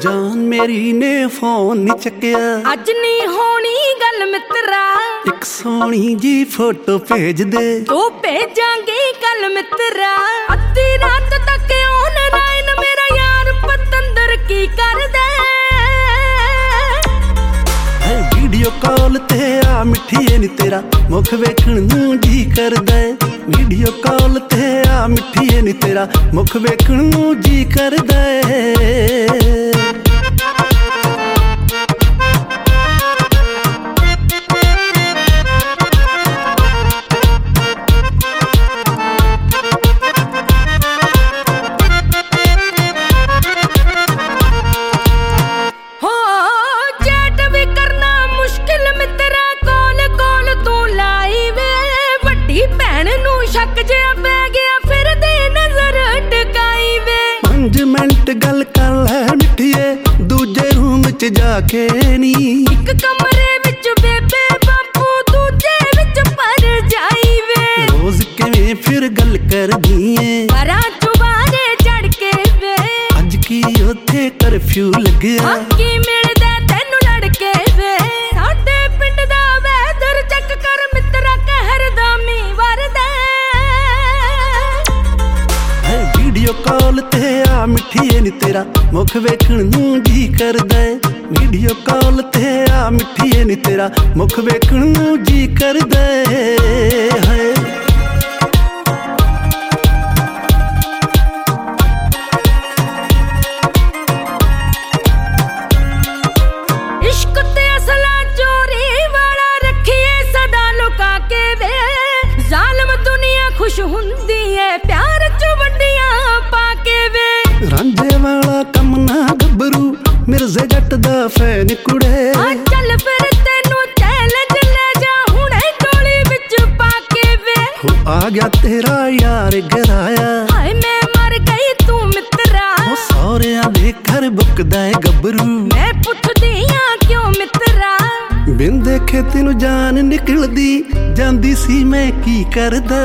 जान मेरी ने फोन नहीं चक्या, अज नहीं होनी गल मित्रा। एक सोनी जी फोटो भेज दे, तो भेजांगे कल मित्रा। अद्धी रात तक ऑनलाइन मेरा यार पतंदर की कर दे। वीडियो कॉल ते आ मिठिए नी तेरा मुख वेखण नूं जी करदा है। वीडियो कॉल ते आ मिठिए नी तेरा मुख वेखण नूं जी करदा है। गल कर लै मिठिए दूजे रूम च जाके नी, एक कमरे विच बेबे बापू दूजे विच पर जाई वे। रोज किवें फिर गल कर दिए परा चुबारे चढ़ के वे। अज की उत्थे कर्फ्यू लग्या, की मिलदा तैनू लड़के वे। साडे पिंड दा वैदर चेक कर मित्रा कहर दा मींह वरदा। वीडियो कॉल ते आ मिठिए नी तेरा मुख वेखण नूं जी करदा है। वीडियो कॉल ते आ मिठिए नी तेरा मुख वेखण नूं जी करदा है। इश्क ते असला चोरी वाला रखिए सदा लुका के वे। जालिम दुनिया खुश हुंदी है प्यार च वड्डियां पाके वे। रांझे वाला कम ना गबरू मिर्जे जट दा फैन कुड़े। चल फिर तेनू चैलेंज ले जा हुणे टोली विच पाके वे। आ गया तेरा यार गराया, हाय मैं मर गई तू मित्रा। सौरियां दे घर बुकदा है गबरू, मैं पुछदी हां क्यों मित्रा। बिन देखे तेनू जान निकलदी जांदी सी मैं की करदा।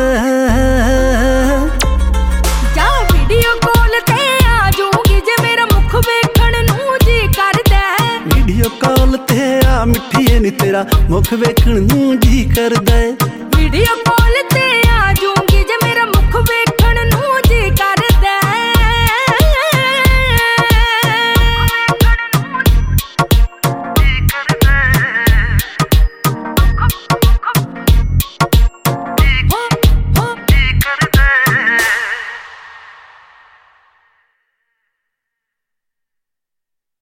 जा वीडियो कॉल ते आ जूंगी जे मेरा मुख वेखण नूं जी करदा। वीडियो कॉल ते आ मिठिए नी तेरा मुख वेखण नूं जी करदा है। Video call